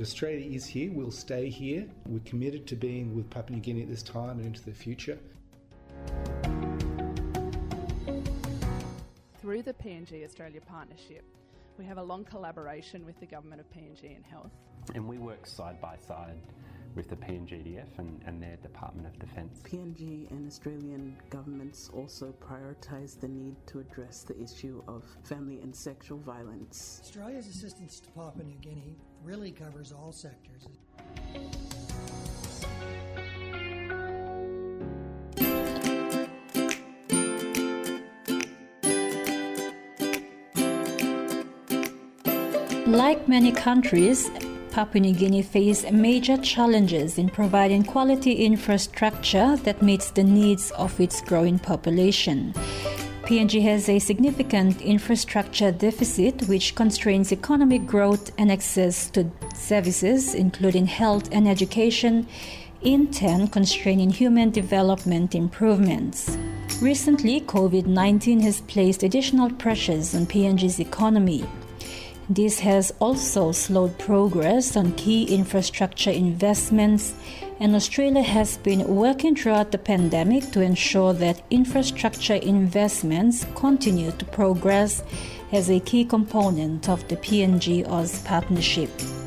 Australia is here, we'll stay here. We're committed to being with Papua New Guinea at this time and into the future. Through the PNG Australia Partnership, we have a long collaboration with the Government of PNG in health. And we work side by side with the PNGDF and their Department of Defence. PNG and Australian governments also prioritise the need to address the issue of family and sexual violence. Australia's assistance to Papua New Guinea really covers all sectors. Like many countries, Papua New Guinea faces major challenges in providing quality infrastructure that meets the needs of its growing population. PNG has a significant infrastructure deficit which constrains economic growth and access to services, including health and education, in turn constraining human development improvements. Recently, COVID-19 has placed additional pressures on PNG's economy. This has also slowed progress on key infrastructure investments, and Australia has been working throughout the pandemic to ensure that infrastructure investments continue to progress as a key component of the PNG-Aus partnership.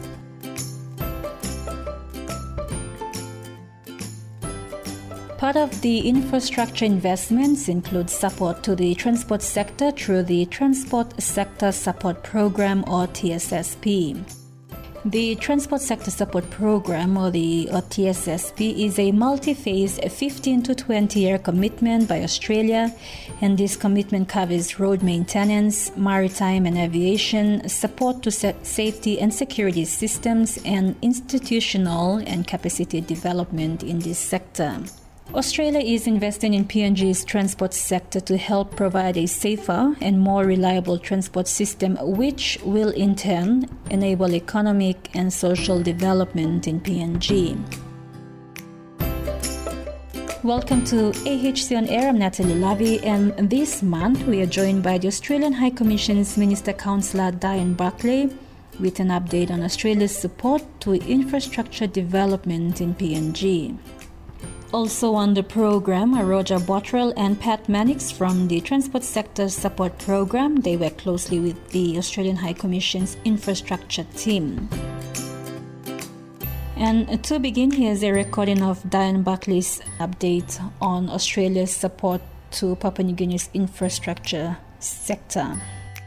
Part of the infrastructure investments include support to the transport sector through the Transport Sector Support Program or TSSP. The Transport Sector Support Program or TSSP is a multi-phase 15 to 20-year commitment by Australia, and this commitment covers road maintenance, maritime and aviation, support to safety and security systems, and institutional and capacity development in this sector. Australia is investing in PNG's transport sector to help provide a safer and more reliable transport system, which will in turn enable economic and social development in PNG. Welcome to AHC on Air. I'm Natalie Lavie, and this month we are joined by the Australian High Commission's Minister Councillor Diane Buckley with an update on Australia's support to infrastructure development in PNG. Also on the program are Roger Bottrell and Pat Mannix from the Transport Sector Support Program. They work closely with the Australian High Commission's infrastructure team. And to begin, here's a recording of Diane Buckley's update on Australia's support to Papua New Guinea's infrastructure sector.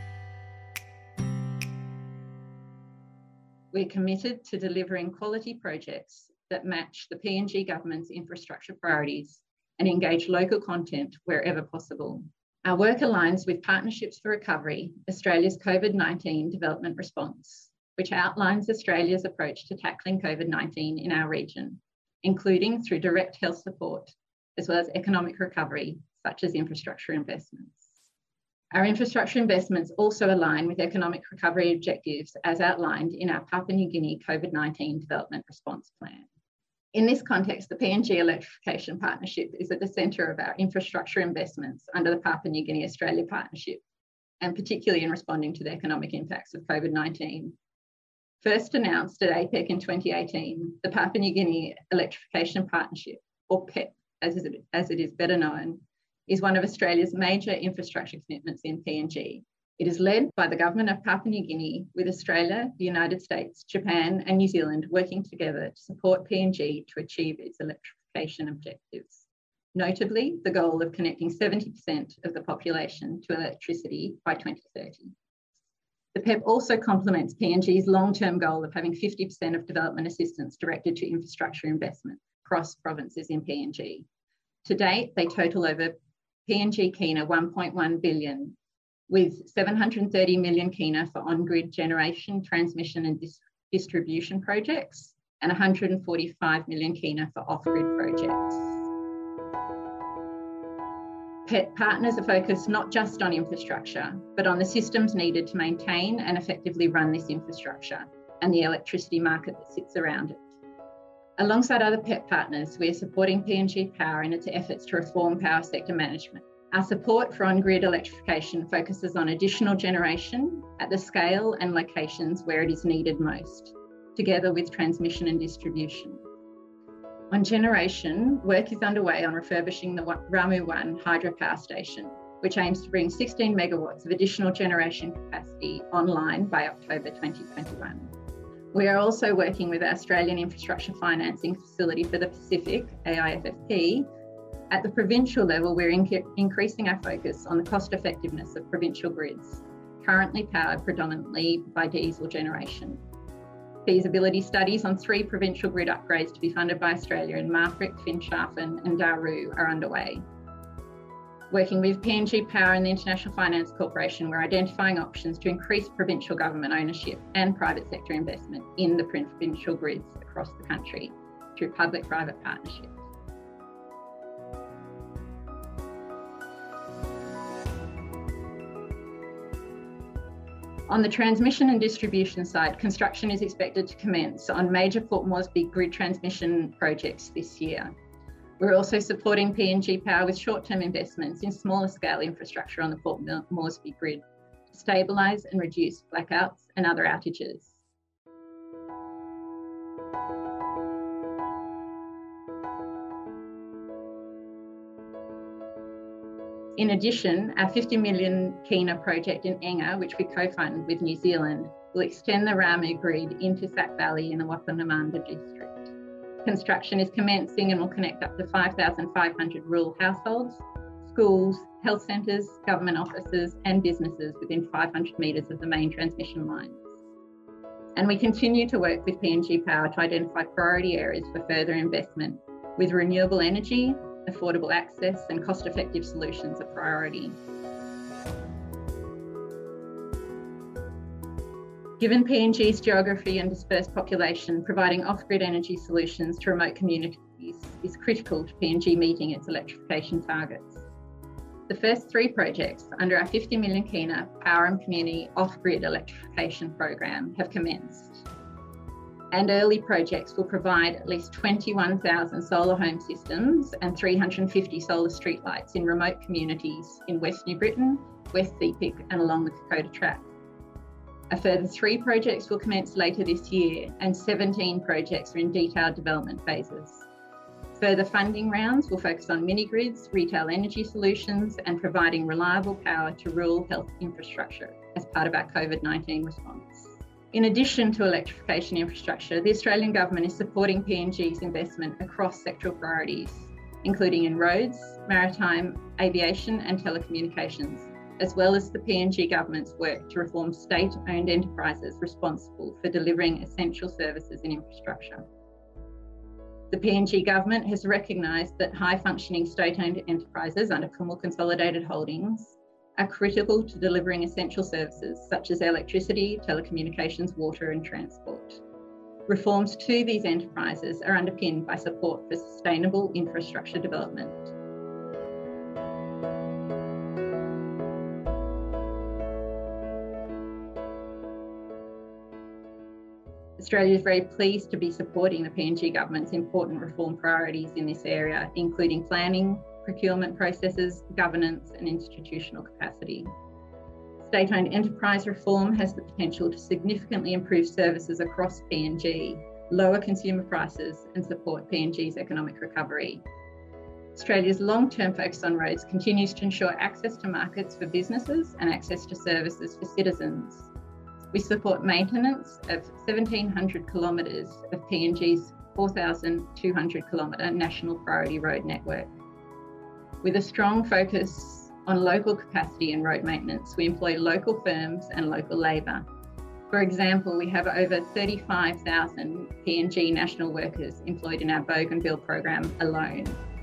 We're committed to delivering quality projects that match the PNG government's infrastructure priorities and engage local content wherever possible. Our work aligns with Partnerships for Recovery, Australia's COVID-19 development response, which outlines Australia's approach to tackling COVID-19 in our region, including through direct health support, as well as economic recovery, such as infrastructure investments. Our infrastructure investments also align with economic recovery objectives as outlined in our Papua New Guinea COVID-19 development response plan. In this context, the PNG Electrification Partnership is at the centre of our infrastructure investments under the Papua New Guinea Australia Partnership, and particularly in responding to the economic impacts of COVID-19. First announced at APEC in 2018, the Papua New Guinea Electrification Partnership, or PEP as it is better known, is one of Australia's major infrastructure commitments in PNG. It is led by the Government of Papua New Guinea, with Australia, the United States, Japan and New Zealand working together to support PNG to achieve its electrification objectives. Notably, the goal of connecting 70% of the population to electricity by 2030. The PEP also complements PNG's long-term goal of having 50% of development assistance directed to infrastructure investment across provinces in PNG. To date, they total over PNG Kina 1.1 billion, with 730 million kina for on-grid generation, transmission and distribution projects, and 145 million kina for off-grid projects. PEP partners are focused not just on infrastructure, but on the systems needed to maintain and effectively run this infrastructure and the electricity market that sits around it. Alongside other PEP partners, we are supporting PNG Power in its efforts to reform power sector management. Our support for on-grid electrification focuses on additional generation at the scale and locations where it is needed most, together with transmission and distribution. On generation, work is underway on refurbishing the Ramu 1 hydropower station, which aims to bring 16 megawatts of additional generation capacity online by October 2021. We are also working with the Australian Infrastructure Financing Facility for the Pacific, AIFFP. At the provincial level, we're increasing our focus on the cost effectiveness of provincial grids, currently powered predominantly by diesel generation. Feasibility studies on 3 provincial grid upgrades to be funded by Australia in Marfrig, Finschhafen and Daru are underway. Working with PNG Power and the International Finance Corporation, we're identifying options to increase provincial government ownership and private sector investment in the provincial grids across the country through public-private partnerships. On the transmission and distribution side, construction is expected to commence on major Port Moresby grid transmission projects this year. We're also supporting PNG Power with short-term investments in smaller scale infrastructure on the Port Moresby grid to stabilise and reduce blackouts and other outages. In addition, our 50 million Kina project in Enga, which we co-funded with New Zealand, will extend the Ramu grid into Sack Valley in the Wapanamanda district. Construction is commencing and will connect up to 5,500 rural households, schools, health centres, government offices and businesses within 500 metres of the main transmission lines. And we continue to work with PNG Power to identify priority areas for further investment, with renewable energy, affordable access and cost-effective solutions a priority. Given PNG's geography and dispersed population, providing off-grid energy solutions to remote communities is critical to PNG meeting its electrification targets. The first 3 projects under our 50 million Kina Power and Community Off-Grid Electrification Program have commenced. And early projects will provide at least 21,000 solar home systems and 350 solar streetlights in remote communities in West New Britain, West Sepik and along the Kokoda Track. A further 3 projects will commence later this year and 17 projects are in detailed development phases. Further funding rounds will focus on mini-grids, retail energy solutions and providing reliable power to rural health infrastructure as part of our COVID-19 response. In addition to electrification infrastructure, the Australian Government is supporting PNG's investment across sectoral priorities, including in roads, maritime, aviation and telecommunications, as well as the PNG Government's work to reform state-owned enterprises responsible for delivering essential services and infrastructure. The PNG Government has recognised that high-functioning state-owned enterprises under Kumul Consolidated Holdings are critical to delivering essential services such as electricity, telecommunications, water and transport. Reforms to these enterprises are underpinned by support for sustainable infrastructure development. Australia is very pleased to be supporting the PNG Government's important reform priorities in this area, including planning, procurement processes, governance and institutional capacity. State-owned enterprise reform has the potential to significantly improve services across PNG, lower consumer prices and support PNG's economic recovery. Australia's long-term focus on roads continues to ensure access to markets for businesses and access to services for citizens. We support maintenance of 1,700 kilometres of PNG's 4,200 kilometre national priority road network. With a strong focus on local capacity and road maintenance, we employ local firms and local labour. For example, we have over 35,000 PNG national workers employed in our Bougainville program alone.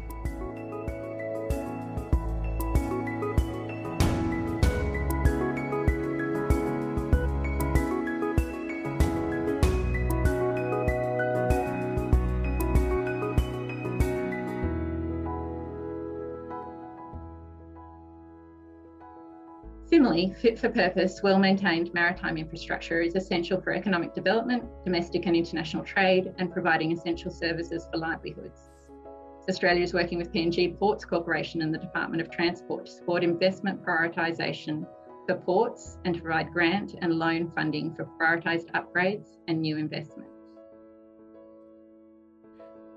Similarly, fit-for-purpose, well-maintained maritime infrastructure is essential for economic development, domestic and international trade, and providing essential services for livelihoods. Australia is working with PNG Ports Corporation and the Department of Transport to support investment prioritisation for ports and to provide grant and loan funding for prioritised upgrades and new investments.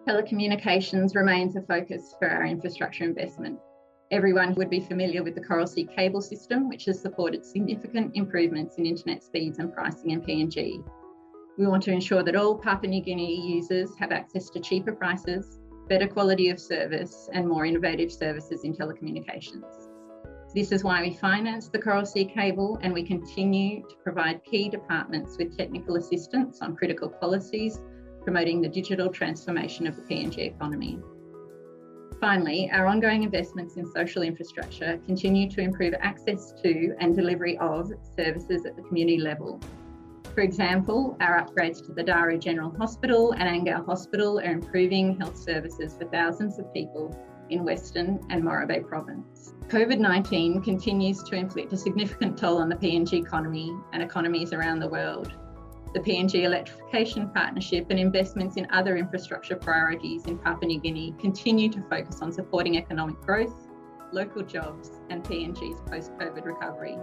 Telecommunications remains a focus for our infrastructure investment. Everyone would be familiar with the Coral Sea cable system, which has supported significant improvements in internet speeds and pricing in PNG. We want to ensure that all Papua New Guinea users have access to cheaper prices, better quality of service, and more innovative services in telecommunications. This is why we financed the Coral Sea cable, and we continue to provide key departments with technical assistance on critical policies, promoting the digital transformation of the PNG economy. Finally, our ongoing investments in social infrastructure continue to improve access to and delivery of services at the community level. For example, our upgrades to the Daru General Hospital and Angao Hospital are improving health services for thousands of people in Western and Morabay Province. COVID-19 continues to inflict a significant toll on the PNG economy and economies around the world. The PNG Electrification Partnership and investments in other infrastructure priorities in Papua New Guinea continue to focus on supporting economic growth, local jobs, and PNG's post-COVID recovery.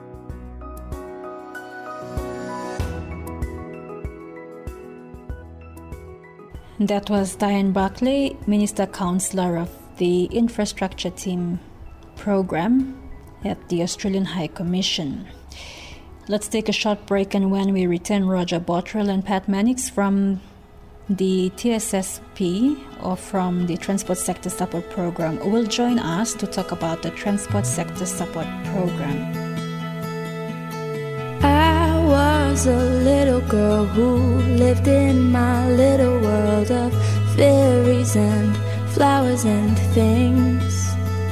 That was Diane Barclay, Minister Councillor of the Infrastructure Team Program at the Australian High Commission. Let's take a short break, and when we return, Roger Bottrell and Pat Mannix from the TSSP, or from the Transport Sector Support Program, will join us to talk about the Transport Sector Support Program. I was a little girl who lived in my little world of fairies and flowers and things.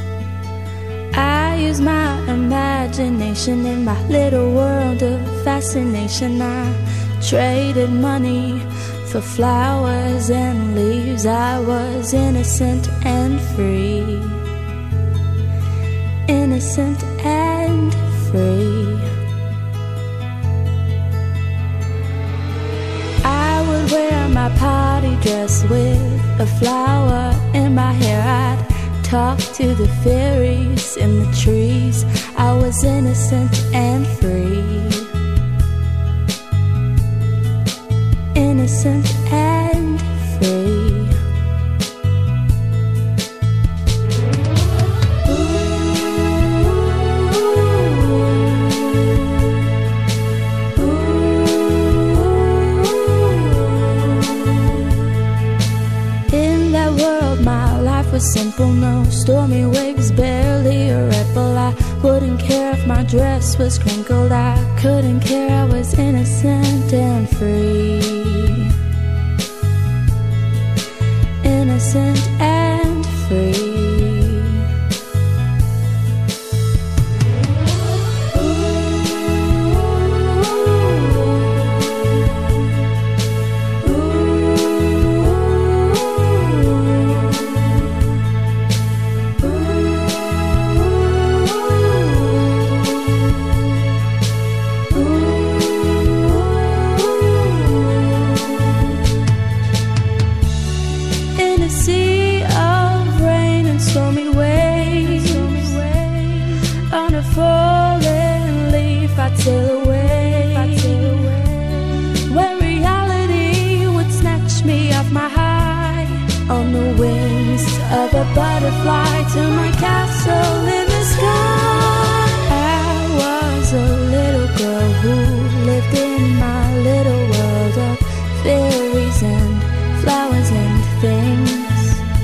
I used my imagination in my little world of fascination. I traded money for flowers and leaves. I was innocent and free. Innocent and free. I would wear my party dress with a flower in my hair. I'd talk to the fairies in the trees. I was innocent and free. Innocent and free. In that world, my life was simple. No stormy waves, barely a ripple. I wouldn't care if my dress was crinkled. I couldn't care, I was innocent and free. Innocent and free. Of a butterfly to my castle in the sky. I was a little girl who lived in my little world of fairies and flowers and things.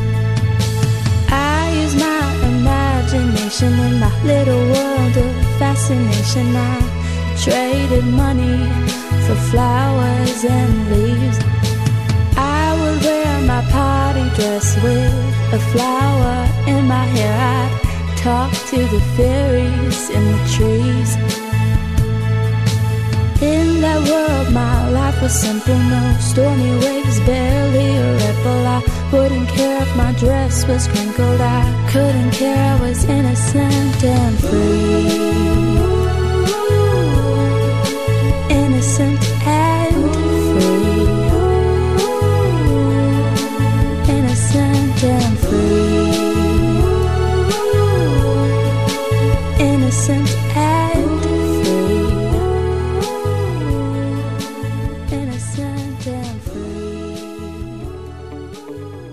I used my imagination in my little world of fascination. I traded money for flowers and leaves. I would wear my party dress with a flower in my hair. I'd talk to the fairies in the trees. In that world, my life was simple. No stormy waves, barely a ripple. I wouldn't care if my dress was crinkled. I couldn't care, I was innocent and free. Innocent and free. Innocent and free. Innocent and free. Innocent and free.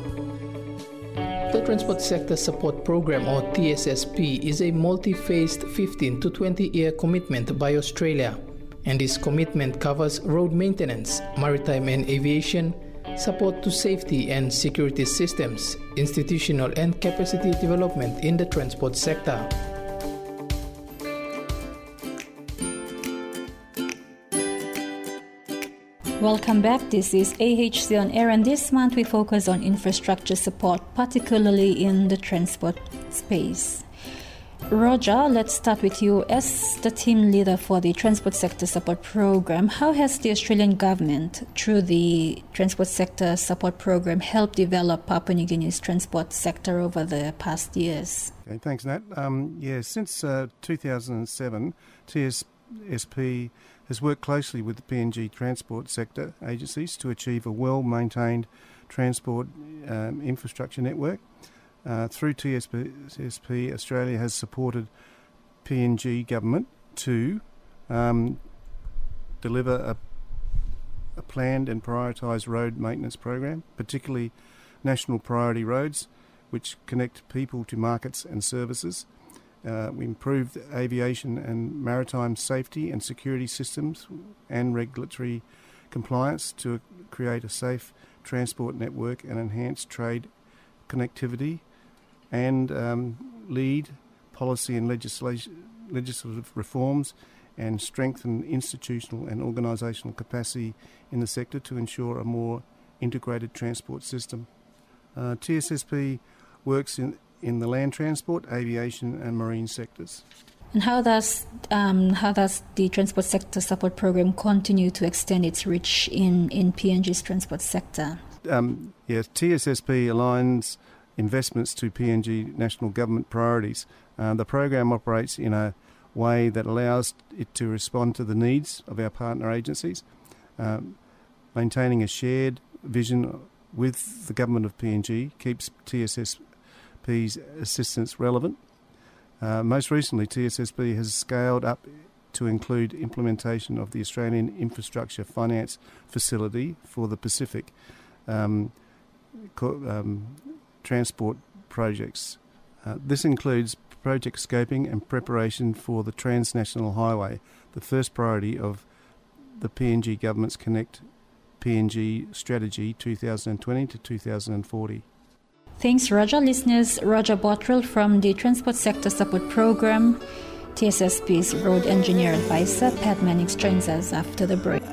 Sector Support Program, or TSSP, is a multi-phased 15 to 20-year commitment by Australia, and this commitment covers road maintenance, maritime and aviation, support to safety and security systems, institutional and capacity development in the transport sector. Welcome back. This is AHC on Air, and this month we focus on infrastructure support, particularly in the transport space. Roger, let's start with you. As the team leader for the Transport Sector Support Program, how has the Australian government, through the Transport Sector Support Program, helped develop Papua New Guinea's transport sector over the past years? Okay, thanks, Nat. Since 2007, TSSP has worked closely with the PNG transport sector agencies to achieve a well-maintained transport infrastructure network. Through TSSP, Australia has supported PNG government to deliver a planned and prioritised road maintenance program, particularly national priority roads, which connect people to markets and services. We improved aviation and maritime safety and security systems and regulatory compliance to create a safe transport network and enhance trade connectivity, and lead policy and legislative reforms and strengthen institutional and organisational capacity in the sector to ensure a more integrated transport system. TSSP works in the land transport, aviation and marine sectors. And how does the Transport Sector Support Program continue to extend its reach in PNG's transport sector? Yes, TSSP aligns investments to PNG national government priorities. The program operates in a way that allows it to respond to the needs of our partner agencies, maintaining a shared vision with the government of PNG keeps TSSP's assistance relevant. Most recently, TSSP has scaled up to include implementation of the Australian Infrastructure Finance Facility for the Pacific transport projects. This includes project scoping and preparation for the Transnational Highway, the first priority of the PNG government's Connect PNG Strategy 2020 to 2040. Thanks, Roger. Listeners, Roger Bottrell from the Transport Sector Support Program, TSSP's Road Engineer Advisor, Pat Mannix, joins us after the break.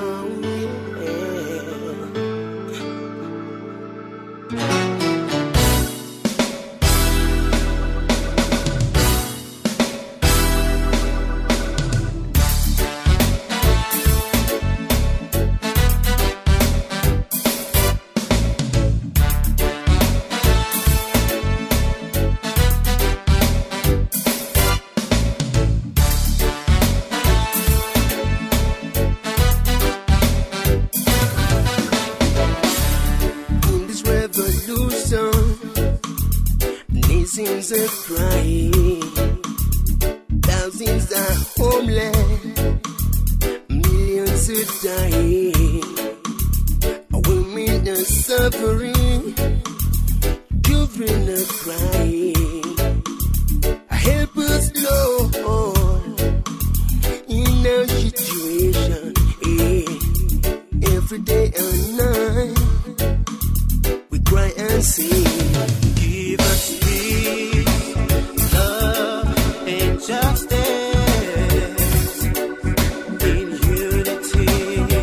Nations are crying, thousands are homeless, millions are dying, women are suffering, children are crying. Help us, Lord, in our situation, every day and night, we cry and sing. Give us peace, love, and justice, in unity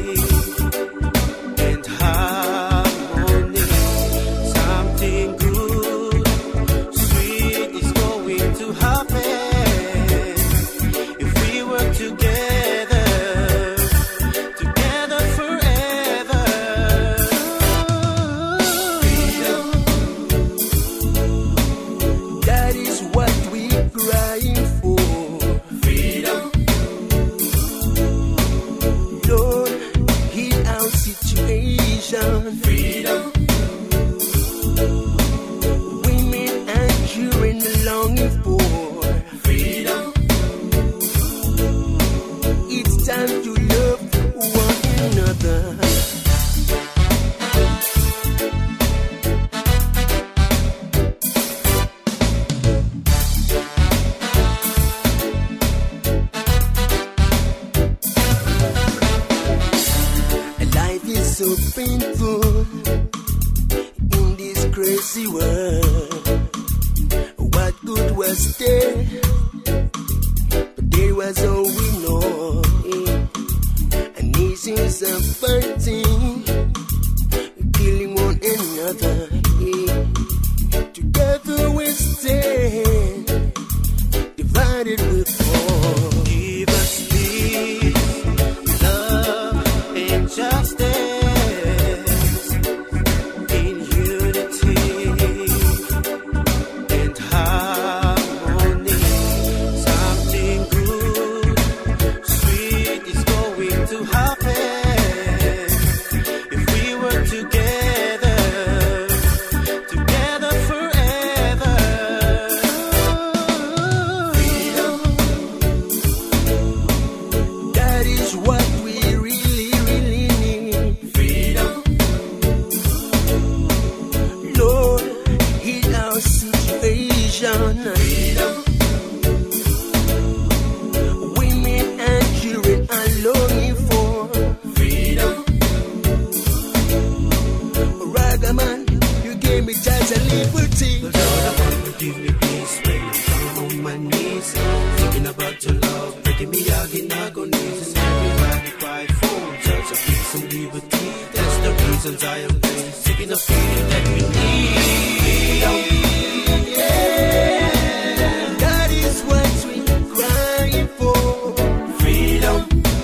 and harmony. Something good, sweet is going to happen if we work together forever. That is what we're crying for. Freedom. Lord, heal our situation. Freedom. Women and children longing for freedom. It's time to love one another. so painful in this crazy world. What good was there? But there was all we know. And nations are fighting, killing one another. Together we stand, divided we fall. Give us peace, love, and justice in unity and harmony. Something good, sweet is going to happen if we work together forever. Freedom, that is what we really, really need. Freedom, Lord, heal our situation. Freedom, women and children are longing for freedom. Ragaman, you gave me chance and liberty. But all I want to give me peace when I'm down on my knees, thinking about your love, breaking me out in agonies. Everybody cry for just a peace and liberty. That's the reasons I am praying, seeking a feeling that we need. Yeah, that is what we're crying for. Freedom,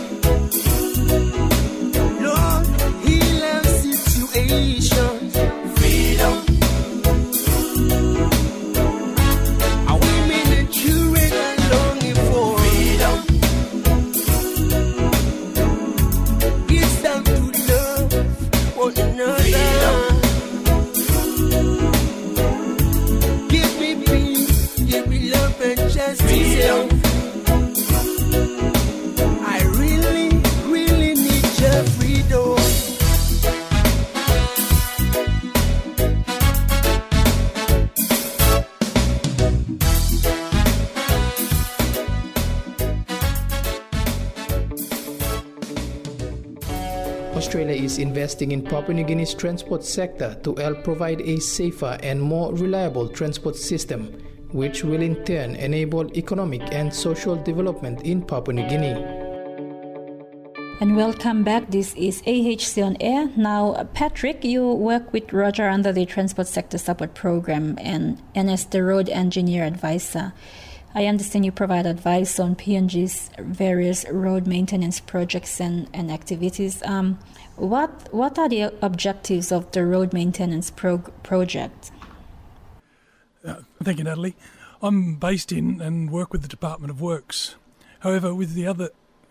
Lord, heal our situation. Freedom, our women and children are longing for freedom. It's time to love one another. Give me peace, give me love and justice. I really, really need your freedom. Australia is investing in Papua New Guinea's transport sector to help provide a safer and more reliable transport system, which will in turn enable economic and social development in Papua New Guinea. And welcome back. This is AHC on Air. Now, Patrick, you work with Roger under the Transport Sector Support Program and as the Road Engineer Advisor. I understand you provide advice on PNG's various road maintenance projects and activities. What are the objectives of the road maintenance project? Thank you, Natalie. I'm based in and work with the Department of Works. However, along with the other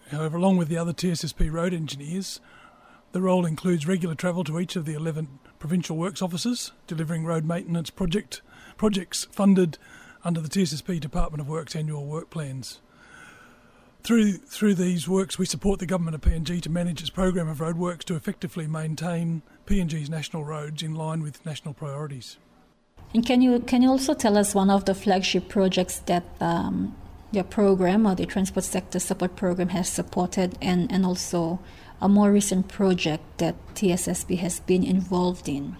TSSP road engineers, the role includes regular travel to each of the 11 provincial works offices, delivering road maintenance projects funded under the TSSP Department of Works annual work plans. Through these works, we support the Government of PNG to manage its program of roadworks to effectively maintain PNG's national roads in line with national priorities. And can you also tell us one of the flagship projects that your program or the Transport Sector Support Program has supported, and also a more recent project that TSSP has been involved in?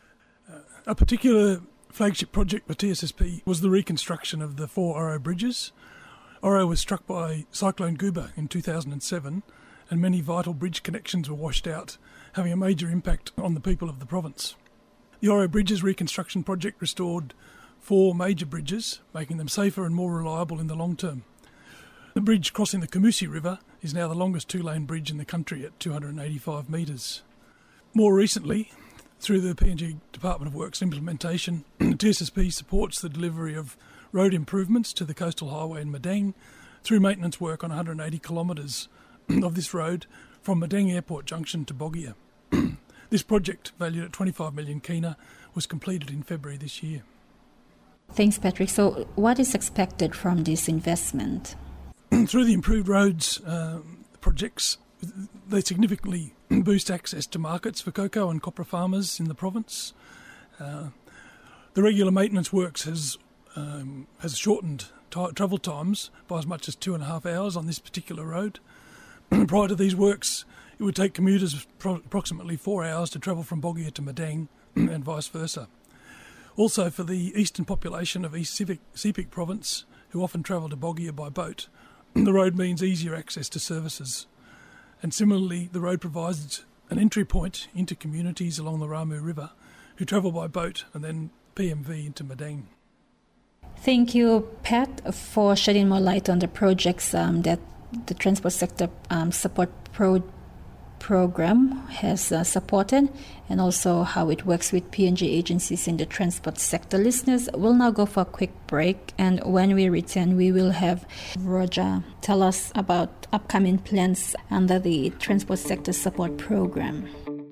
A particular flagship project for TSSP was the reconstruction of the 4 Oro bridges. Oro was struck by Cyclone Guba in 2007, and many vital bridge connections were washed out, having a major impact on the people of the province. The Oro Bridges reconstruction project restored 4 major bridges, making them safer and more reliable in the long term. The bridge crossing the Kamusi River is now the longest 2-lane bridge in the country at 285 metres. More recently, through the PNG Department of Works implementation, TSSP supports the delivery of road improvements to the coastal highway in Madang through maintenance work on 180 kilometres of this road from Madang Airport Junction to Bogia. This project, valued at 25 million kina, was completed in February this year. Thanks, Patrick. So what is expected from this investment? Through the improved roads projects, they significantly boost access to markets for cocoa and copra farmers in the province. The regular maintenance works has shortened travel times by as much as 2.5 hours on this particular road. Prior to these works, it would take commuters approximately 4 hours to travel from Boggya to Madang and vice versa. Also, for the eastern population of East Sepik province, who often travel to Boggya by boat, the road means easier access to services. And similarly, the road provides an entry point into communities along the Ramu River who travel by boat and then PMV into Madang. Thank you, Pat, for shedding more light on the projects that the Transport Sector Support Program has supported, and also how it works with PNG agencies in the transport sector. Listeners, we'll now go for a quick break, and when we return, we will have Roger tell us about upcoming plans under the Transport Sector Support Program.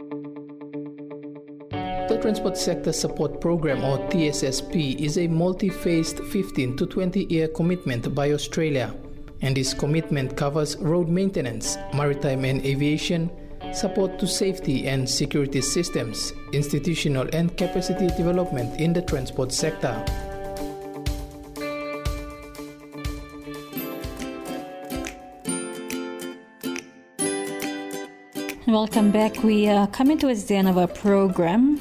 The Transport Sector Support Program, or TSSP, is a multi-phased 15 to 20-year commitment by Australia, and this commitment covers road maintenance, maritime and aviation, support to safety and security systems, institutional and capacity development in the transport sector. Welcome back. We are coming towards the end of our program.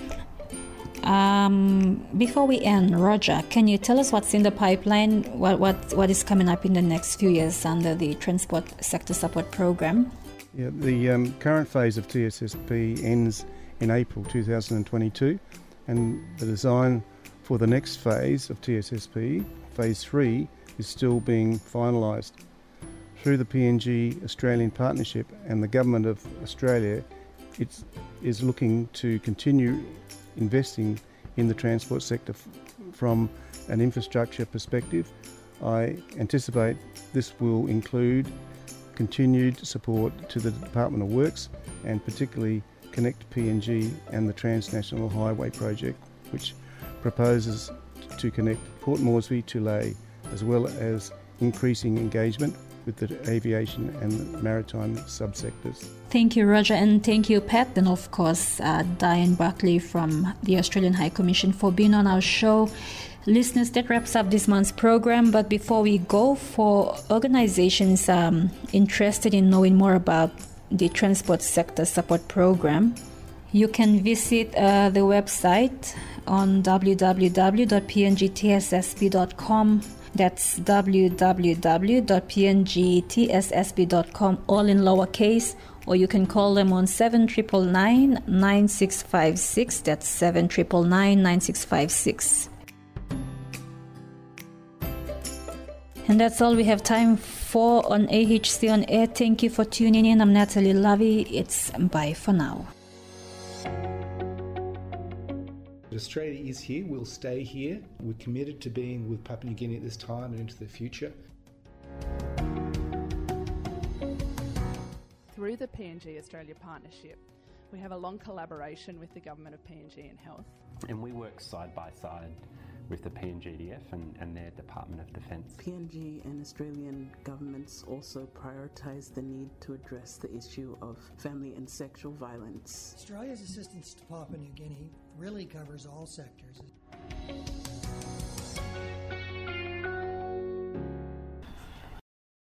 Before we end, Roger, can you tell us what's in the pipeline, what is coming up in the next few years under the Transport Sector Support Program? Yeah, the current phase of TSSP ends in April 2022, and the design for the next phase of TSSP, Phase 3, is still being finalised. Through the PNG Australian Partnership and the Government of Australia, it is looking to continue investing in the transport sector from an infrastructure perspective. I anticipate this will include continued support to the Department of Works, and particularly Connect PNG and the Transnational Highway Project, which proposes to connect Port Moresby to Lae, as well as increasing engagement with the aviation and maritime subsectors. Thank you, Roger, and thank you, Pat, and of course, Diane Buckley from the Australian High Commission for being on our show. Listeners, that wraps up this month's program, but before we go, for organizations interested in knowing more about the Transport Sector Support Program, you can visit the website on www.pngtssp.com. That's www.pngtssp.com, all in lowercase, or you can call them on 7999 9656. That's 7999 9656. And that's all we have time for on AHC On Air. Thank you for tuning in. I'm Natalie Lovey. It's bye for now. Australia is here, we'll stay here. We're committed to being with Papua New Guinea at this time and into the future. Through the PNG Australia Partnership, we have a long collaboration with the Government of PNG and Health. And we work side by side with the PNGDF and their Department of Defence. PNG and Australian governments also prioritise the need to address the issue of family and sexual violence. Australia's assistance to Papua New Guinea really covers all sectors.